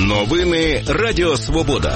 Новини Радіо Свобода.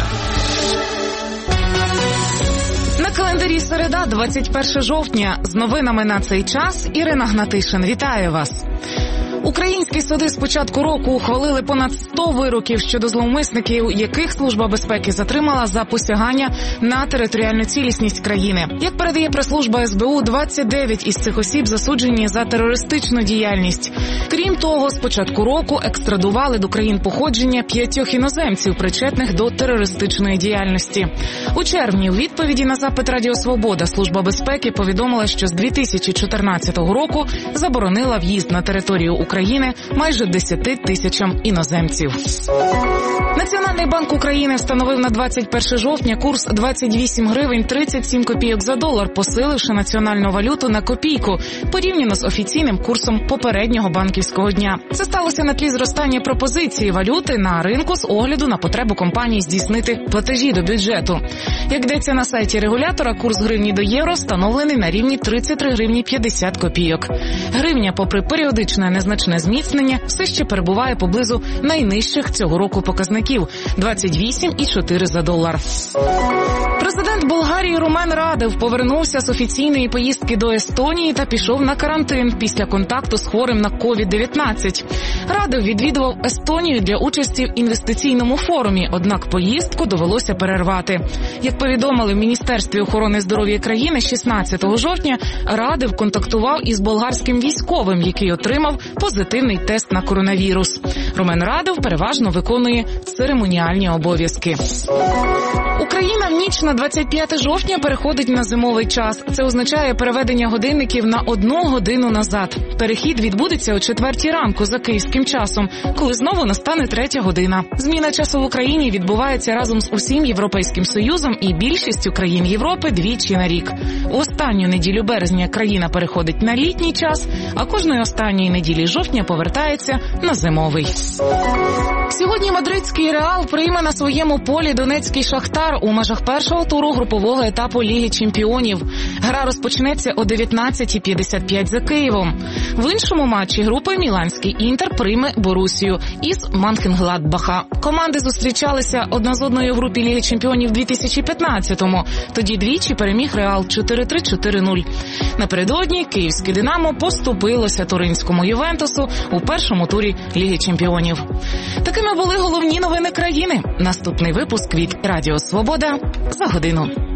На календарі середа, 21 жовтня. З новинами на цей час Ірина Гнатишин. Вітаю вас. Українські суди з початку року ухвалили понад 100 вироків щодо зловмисників, яких Служба безпеки затримала за посягання на територіальну цілісність країни. Як передає прес-служба СБУ, 29 із цих осіб засуджені за терористичну діяльність. Крім того, з початку року екстрадували до країн походження 5 іноземців, причетних до терористичної діяльності. У червні у відповіді на запит Радіо Свобода Служба безпеки повідомила, що з 2014 року заборонила в'їзд на територію України майже 10 тисячам іноземців. Національний банк України встановив на 21 жовтня курс 28 гривень 37 копійок за долар, посиливши національну валюту на копійку, порівняно з офіційним курсом попереднього банківського дня. Це сталося на тлі зростання пропозиції валюти на ринку з огляду на потребу компаній здійснити платежі до бюджету. Як йдеться на сайті регулятора, курс гривні до євро встановлений на рівні 33 гривні 50 копійок. Гривня, попри періодичне незначне зміцнення, все ще перебуває поблизу найнижчих цього року показників – 28,4 за долар. Президент Болгарії Румен Радев повернувся з офіційної поїздки до Естонії та пішов на карантин після контакту з хворим на COVID-19. Радев відвідував Естонію для участі в інвестиційному форумі, однак поїздку довелося перервати. Як повідомили в Міністерстві охорони здоров'я країни, 16 жовтня Радев контактував із болгарським військовим, який отримав позитивний тест на коронавірус. Румен Радев переважно виконує церемоніальні обов'язки. Україна в ніч на 25 жовтня переходить на зимовий час. Це означає переведення годинників на 1 годину назад. Перехід відбудеться о 4 ранку за київським часом, коли знову настане 3 година. Зміна часу в Україні відбувається разом з усім Європейським Союзом і більшістю країн Європи двічі на рік. У останню неділю березня країна переходить на літній час, а кожної останньої неділі жовтня повертається на зимовий. Сьогодні мадридський Реал прийме на своєму полі донецький Шахтар у межах першого туру групового етапу Ліги чемпіонів. Гра розпочнеться о 19:55 за Києвом. В іншому матчі групи міланський Інтер прийме Борусію із Мönchengladbach. Команди зустрічалися одна з одною в групі Ліги чемпіонів 2015-му. Тоді двічі переміг Реал 4-3-4-0. Напередодні київське Динамо поступилося туринському Ювентусу у першому турі Ліги чемпіонів. Такими були головні новини країни. Наступний випуск від Радіо Свобода за годину.